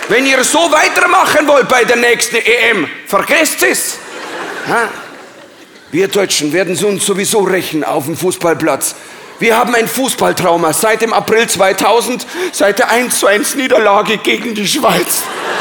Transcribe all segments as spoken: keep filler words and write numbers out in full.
Wenn ihr so weitermachen wollt bei der nächsten E M, vergesst es. Ha? Wir Deutschen werden uns sowieso rächen auf dem Fußballplatz. Wir haben ein Fußballtrauma seit dem April zweitausend, seit der eins zu eins Niederlage gegen die Schweiz.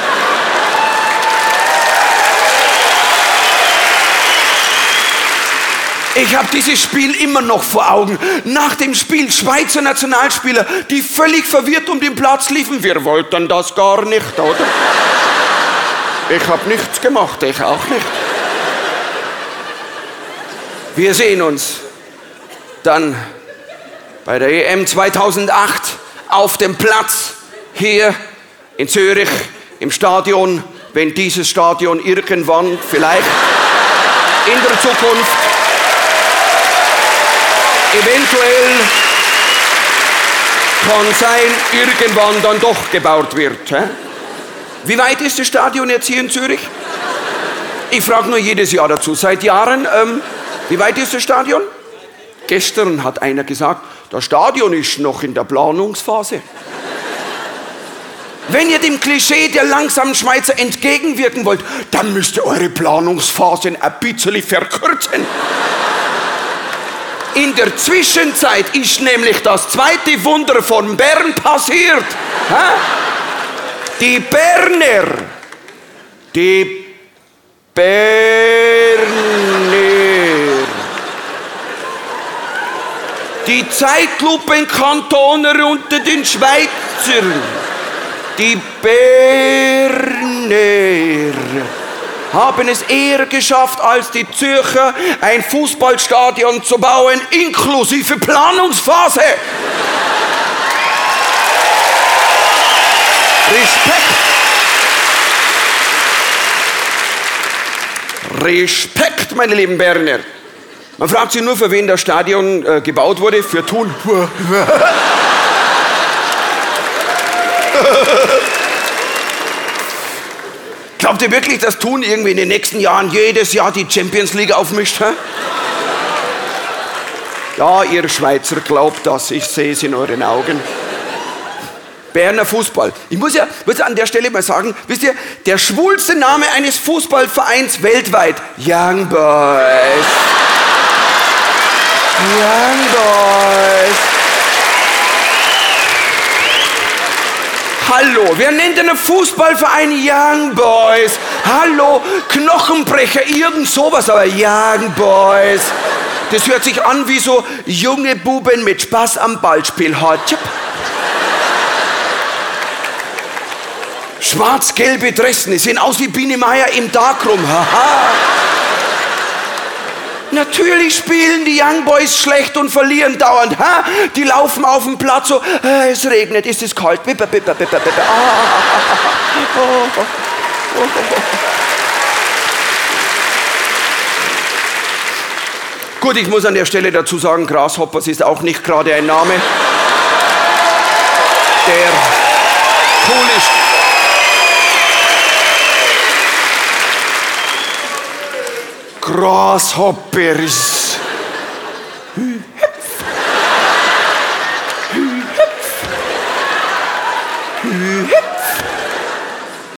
Ich habe dieses Spiel immer noch vor Augen. Nach dem Spiel Schweizer Nationalspieler, die völlig verwirrt um den Platz liefen. Wir wollten das gar nicht, oder? Ich habe nichts gemacht, ich auch nicht. Wir sehen uns dann bei der E M zweitausendacht auf dem Platz hier in Zürich im Stadion, wenn dieses Stadion irgendwann vielleicht in der Zukunft eventuell kann sein, irgendwann dann doch gebaut wird. Hä? Wie weit ist das Stadion jetzt hier in Zürich? Ich frage nur jedes Jahr dazu. Seit Jahren, ähm, wie weit ist das Stadion? Gestern hat einer gesagt, das Stadion ist noch in der Planungsphase. Wenn ihr dem Klischee der langsamen Schweizer entgegenwirken wollt, dann müsst ihr eure Planungsphasen ein bisschen verkürzen. In der Zwischenzeit ist nämlich das zweite Wunder von Bern passiert. Hä? Die Berner, die Berner, die Zeitlupenkantoner unter den Schweizern, die Berner haben es eher geschafft, als die Zürcher ein Fußballstadion zu bauen, inklusive Planungsphase. Respekt. Respekt, meine lieben Berner. Man fragt sich nur, für wen das Stadion äh, gebaut wurde. Für Thun. Glaubt ihr wirklich, dass Thun irgendwie in den nächsten Jahren jedes Jahr die Champions League aufmischt? Hä? Ja, ihr Schweizer glaubt das. Ich sehe es in euren Augen. Berner Fußball. Ich muss ja, muss ja an der Stelle mal sagen, wisst ihr, der schwulste Name eines Fußballvereins weltweit. Young Boys. Young Boys. Hallo, wer nennt einen Fußballverein Young Boys? Hallo, Knochenbrecher, irgend sowas, aber Young Boys. Das hört sich an wie so junge Buben mit Spaß am Ballspiel. Schwarz-gelbe Dressen, die sehen aus wie Biene Meier im Darkroom. Haha. Natürlich spielen die Young Boys schlecht und verlieren dauernd. Ha? Die laufen auf dem Platz so, äh, es regnet, es ist kalt. Bipper, bipper, bipper, bipper. Ah, oh, oh, oh, oh. Gut, ich muss an der Stelle dazu sagen, Grasshoppers ist auch nicht gerade ein Name, der cool ist. Grasshoppers.